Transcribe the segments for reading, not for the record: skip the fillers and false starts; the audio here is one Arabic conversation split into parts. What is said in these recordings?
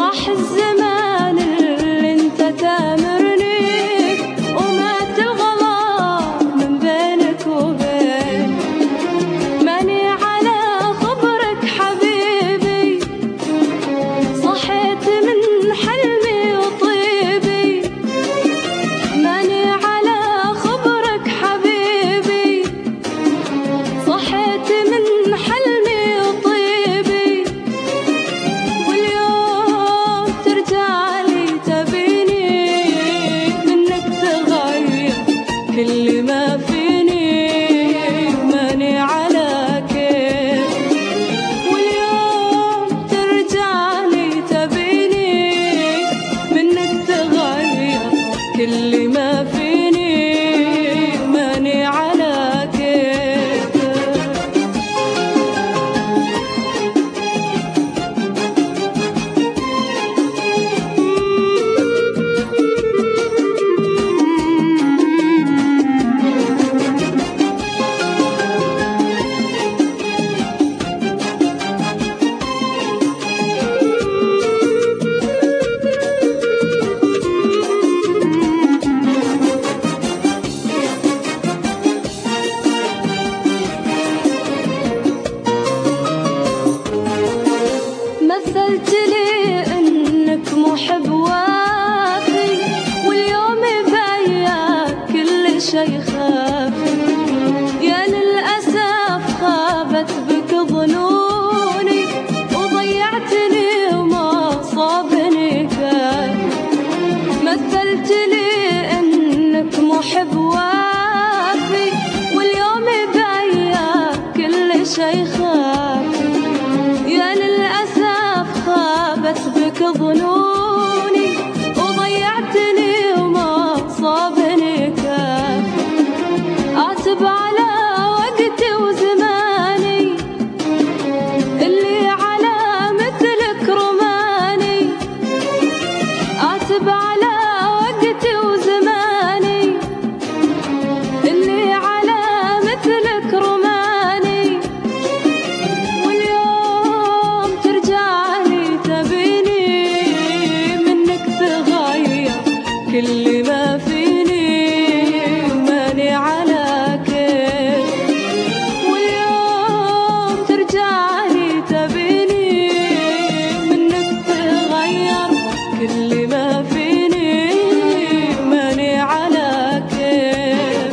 راح الزمان اللي انت تامرني ومات الغلا من بينك وبين. ماني على خبرك حبيبي، صحيت من حلمي وطيبي. ماني على خبرك حبيبي، صحيت من حلمي وطيبي. واليوم ترجعلي تبيني منك تغير كل ما فيني، ماني على كيف. واليوم ترجعلي تبيني منك تغير كل ما فيني، ماني على كيف. مثلت لي انك محب وافي، واليوم بياك كل شي خافي. يا للأسف خابت بك ظنوني وضيعتني وما صابني كافي. مثلت لي انك محب وافي، واليوم بياك كل شي خافي. يا للأسف خابت بك ظنوني وضيعتني وما صابني كافي. أعتب على وقتي وزماني اللي على مثلك رماني. أعتب على وقتي وزماني اللي على مثلك رماني. واليوم ترجعلي تبيني منك تغير كل ما فيني، ماني على كيف. واليوم ترجعلي تبيني منك تغير كل ما فيني، ماني على كيف.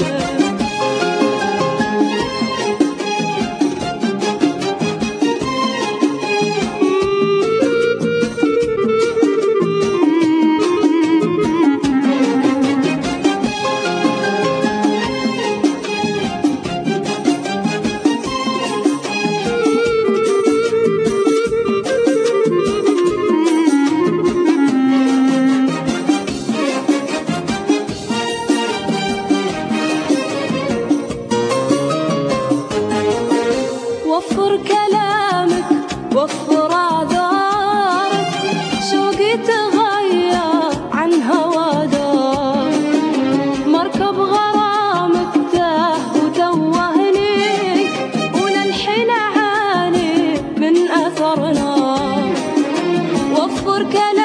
وفر كلامك وفر اعذارك، شوقي تغير عن هوى دار. مركب غرامك تاه وتوهني وللحين اعاني من اثر نار. وفر كلامك